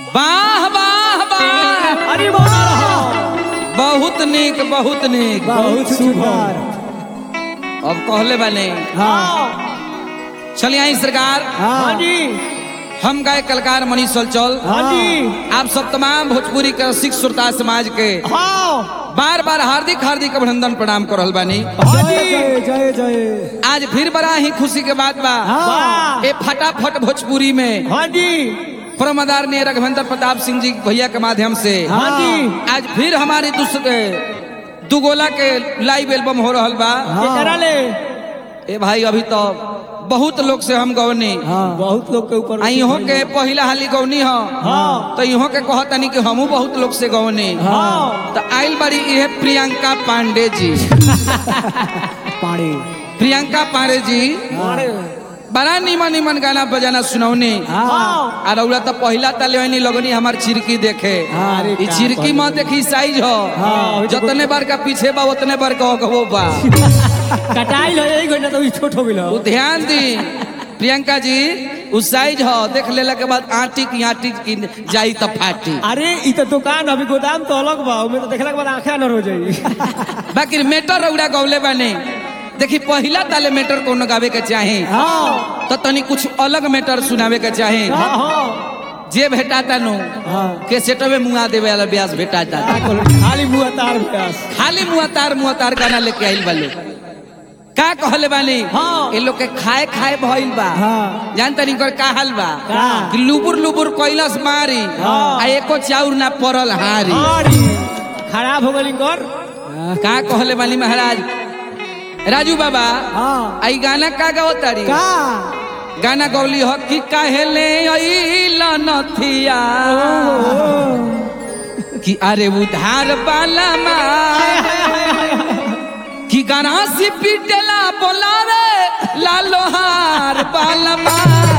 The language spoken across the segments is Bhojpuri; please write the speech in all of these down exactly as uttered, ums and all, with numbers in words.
वाह वाह वाह अरे वाह बहुत नीक बहुत नीक बहुत सुंदर। अब कहले बने हाँ चलिए आई सरकार हाँ जी हम गाय कलाकार मनीष चल हाँ जी आप सब तमाम भोजपुरी के सिख श्रोता समाज के हाँ बार बार हार्दिक हार्दिक अभिनंदन प्रणाम कर रहल बानी। जय जय जय जय। आज फिर बड़ा ही खुशी के बात बा हाँ ए फटाफट भोजपुरी में हाँ जी परमदार ने रघुवेंद्र प्रताप सिंह जी भैया के माध्यम से हाँ जी आज फिर हमारे दूसरे दुगोला के लाइव एल्बम हो रहल बा। करा ले ए भाई अभी तो बहुत लोग से हम गवनी हाँ बहुत लोग के ऊपर इहो के पहला हाली गवनी हो हाँ तो इहो के कहतनी कि हमहू बहुत लोग से गवनी हाँ तो आइल बारी ये प्रियंका पांडे जी पानी प्रियंका पांडे जी बड़ा निमन निमन गाना बजाना सुनौनी हाँ और रउला तो पहला तले लगनी हमार चिरकी देखे हाँ, अरे ई का चिरकी मत देखी साइज हो हाँ, जतने बार का पीछे बा उतने बार का अगवो बा कटाई लो एक घंटा तो छोट हो गइल उ ध्यान दी प्रियंका जी उस साइज हो देख लेला के बाद आटी की आटी की जाई त फाटी। अरे इ तो दुकान अभी गोदाम तो अलग बा ओमे तो देखला के बाद आंखें न हो जाई। बाकी मेटर रउड़ा गौले बाने देखी पहला ताले मेटर कोनो गावे के चाहे हाँ तो तनी कुछ अलग मेटर सुनावे के चाहे हाँ हाँ जे भेटाता नु हाँ के सेटवे मुआ देवे वाला ब्यास भेटाता खाली मुआ तार ब्यास खाली मुआ तार मुआ तार गाना लेके आइल बाले का कहले बानी हाँ। ए लोग के खाए खाए भइल बा हाँ जान तनी कर का हाल बा का? कि लुबुर लुबुर कैलाश मारी हाँ। आ एको चाउर ना पड़ल हारी अरे खराब हो गइल कर का कहले बानी महाराज राजू बाबा हाँ आई गाना का गावतारी का गाना गौली हो कि काहेले अइला नथिया कि अरे उधार बाला मा कि गनासी पिटला बोलावे लालोहार बाला मा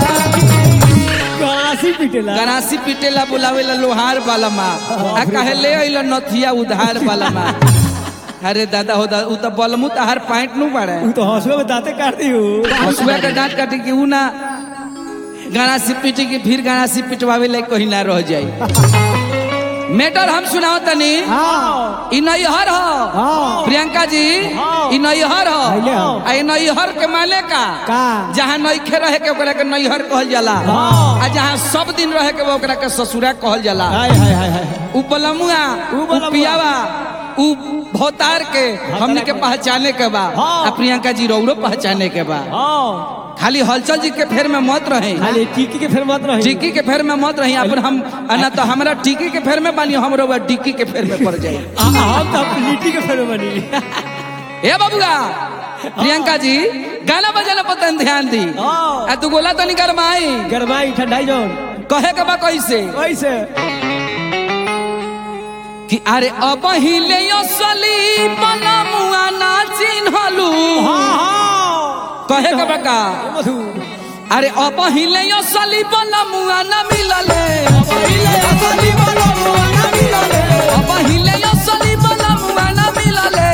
काशी पिटेला गनासी पिटेला बोलावे ला लोहार बाला मा आ काहेले अइला नथिया उधार बाला मा अरे दादा हो दा उ त बलमु तहार पैंट नु पड़े तू तो हंसुआ में दांते काट दी हो हसुआ के दांत काटी कि उ ना गाना सी पीटी की फिर गाना सी पिटवावे ले कहीं ना रह जाई। मेटर हम सुनाओ तनी हाँ इ नैहर हो हाँ प्रियंका जी हाँ। इ नैहर हो पहले हो। आ इ नैहर के माने का का जहाँ नइखे रहे के ओकरा के नैहर कहल जाला हाँ। आ जहाँ सब दिन रहे के ओकरा के ससुरा कहल जाला। हाय हाय हाय हाय उ बलमुआ उ उ बलमुआ। पियावा उ भौतार के हमनी के पहचाने के बा हाँ। आ प्रियंका जी रौरो पहचाने के बा हाँ खाली हलचल जी के फेर में मत रहे खाली टिकी के फिर मत रही टिक्की के फेर में मत रही अपन हम ना तो हमारा टिक्की के फेर में बानी हमरो बा टिक्की के फेर में पड़ जाए। आ- हम तो अपनी लिट्टी के फिर बनी ए बाबूगा प्रियंका जी गाना बजाना पर ध्यान दी हाँ आ तू बोला तो नहीं गरमाई गरमाई ठंडाई जौन कहे के बा कैसे कैसे कि अरे अब हिले असली बना मुआ ना चिन्हलू हाँ हाँ कहे के बा का मधु अरे अब हिले असली बना मुआ ना मिलले अब हिले असली बना मुआ ना मिलले अब हिले असली बना मुआ ना मिलले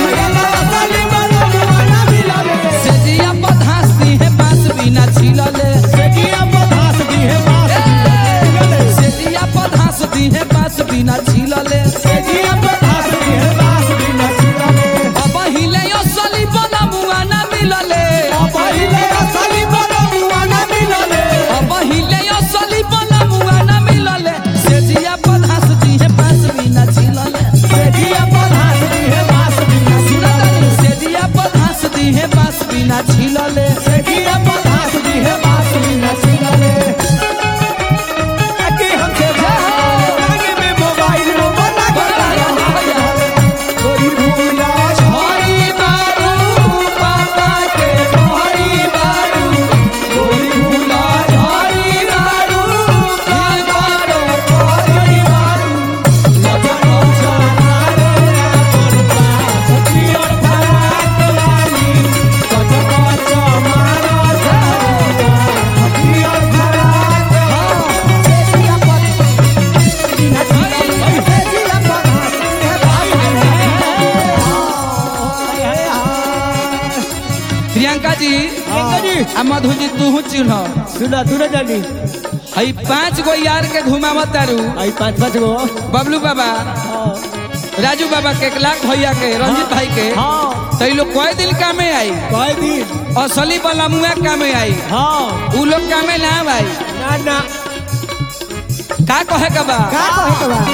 सेजिया पधासती है बांस बिना छिलले सेकिया पधास दी है बास सेजिया पधासती है बांस बिना छिलले सेकिया पधास दी है बास बिना छिलले अब हिले असली बना मुआ ना मिलले पहिले असली बनो मुआ ना मिलले अब हिले असली बना मुआ ना मिलले सेजिया पधासती है बांस बिना छिलले सेकिया पधास दी है बास बिना सुनतानी सेजिया पधासती है बांस बिना छिलले सेकिया पधास दी है बास बिना छिलले आके हमसे आगे में मोबाइल नंबर लगा कोई भूला हरी बारू पापा के हरी बारू कोई भूला हरी बारू बारो कोई बारू लजनो जाने पर बात की और फराक लाली कचको चमारा जाएगा की और फराक सेकिया पधास बिना छिलले सेकिया पधास दी है बास प्रियंका जी प्रियंका जी आ मधु जी तू चिन्ह सुना तू ना जानी हई पांच गो यार के घुमावत तारू आई पाँच पाँच गो बबलू बाबा राजू बाबा के लाख भैया के रंजीत भाई के हाँ तो लोग कई दिन कामे आई कई दिन असली बलमुआ कामे आई हाँ उ लोग कामे ना भाई ना ना का कहे के बा का कहे के बा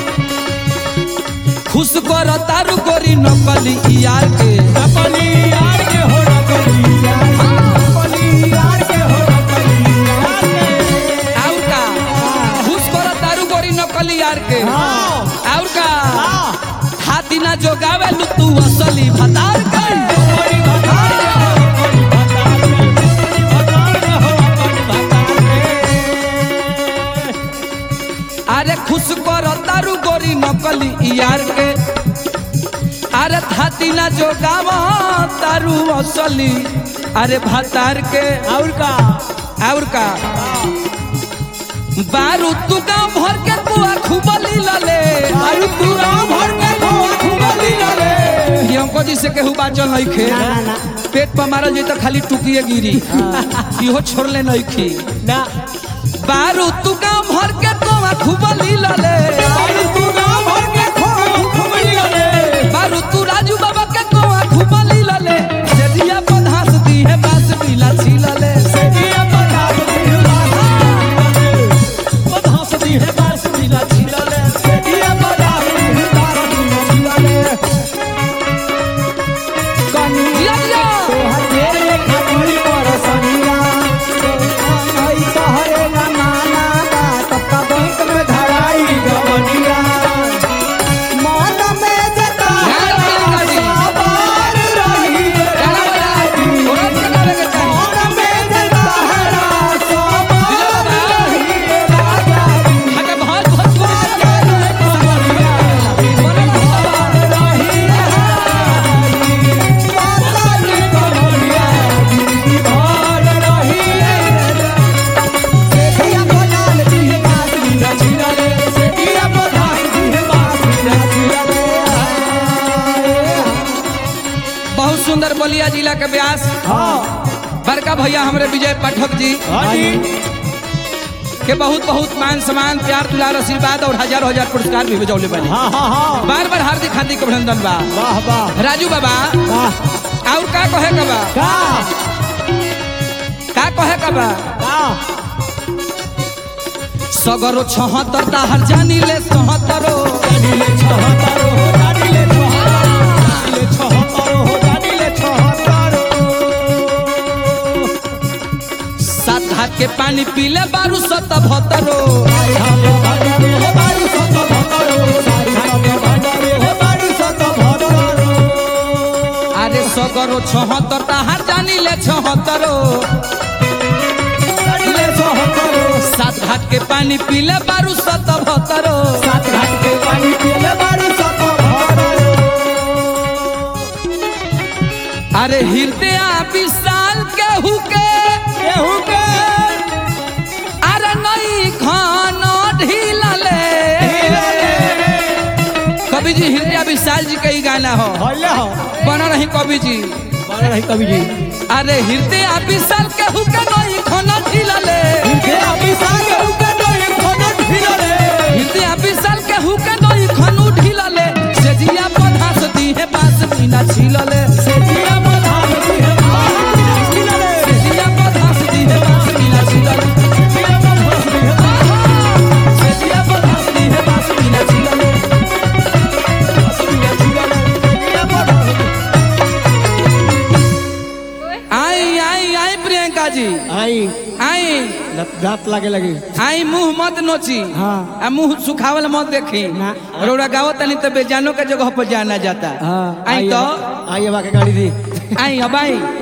खुश कर तारू गोरी नकली यार के नकली यार के हो नकली यार नकली यार के हो नकली यार के और का खुश कर तारू गोरी नकली यार के हाँ और का हाँ हाथी ना जो गावे लू तू असली भतार कर बड़ी भतार के हो बड़ी भतार के बड़ी भतार के हो बड़ी भतार के अरे खुश कर तारू गोरी नकली यार के अरे हाथी ना जो गावा तारू असली अरे भतार के और का और का बारू तू गाँव भर के कुआ खूबली लले और तू गाँव भर के खोआ खूबली लले ये हमको जिसे केहू बाचल नहीं खे ना ना पेट पर मारल जाई तो खाली टुकिए गिरी इहो छोड़ले नहीं खी ना बारू तू गाँव भर के कुआ खूबली लले और तू गाँव भर के खोआ खूबली लले बारू तू राजू बाबा के कुआ खूबली लले सेदिया पधास दी है बास मिला छिलले सेदिया पधास दी है बास पधास दी है बास मिला छिलले सेदिया पधास दी है बास मिला छिलले कनी जिया जिया तोहर तेरे खतरी पर सनिया आई तोहरे ना माना बा तब का बैंक में धराई गवनिया मन में जता सवार रही गाना बजा औरत के गावे के चाहिए मन में जता सवार रही राजा हके बहुत बहुत राजा रे कवनिया बनल हवा रही राजा रे कवनिया जिंदगी भर रही सेठिया बनाल दी है बास मीरा छिलले सेठिया बनाल दी है बास मीरा छिलले बहुत सुंदर बलिया जिला के व्यास हाँ बड़का भैया हमारे विजय पाठक जी हाँ जी के बहुत बहुत मान सम्मान प्यार दुलार आशीर्वाद और हजारों हजार पुरस्कार भी बजौले बने हाँ हाँ हाँ बार बार हार्दिक हार्दिक अभिनंदन बा वाह वाह राजू बाबा वाह और का कहे का बा का का कहे का बा का सगरो छहत्तर ताहर जानी ले सहत्तरो डाडीले छहत्तरो हो डाडीले छहत्तरो हो डाडीले छहत्तरो सात हाथ के पानी पीले बारू सत भतरो साई हाथे भांडरे हो बारू सत भतरो साई हाथे भांडरे हो बारू सत भतरो अरे सगरो छहत्तर ताहर जानी ले छहत्तरो डाडीले छहत्तरो सात घाट के पानी पीले बारू सत भतरो सात घाट के पानी पीले बारू सत भतरो अरे हृदय विशाल के हुके केहू के अरे नई खाना ढीलले कवि जी हृदय विशाल जी के ही गाना हो होले हो बना रही कवि जी बन रही कवि जी अरे हृदय विशाल के हुके नई खाना ढीलले इनके अभिषा के ऊपर नई खाना ढिलले हृदय विशाल के हुके नई खानू ढीलले सेजिया पधास दी है बास मीना छिलले सेठिया पधास दी है बास मीरा छिलले सेजिया पधास दी है बास मीना छिलले सेठिया पधास दी है सेजिया पधास दी है बास मीना छिलले बास मीरा छिलले सेठिया पधास आई आई आई प्रियंका जी आई आई दांत लागे लगी आई मुंह मत नोची हाँ आ मुंह सुखावल मत देखी ना। रोड़ा गावत तनी तो बेजानो के जगह पर जाना जाता हाँ आई तो आई अब आके गाड़ी दी आई अब आई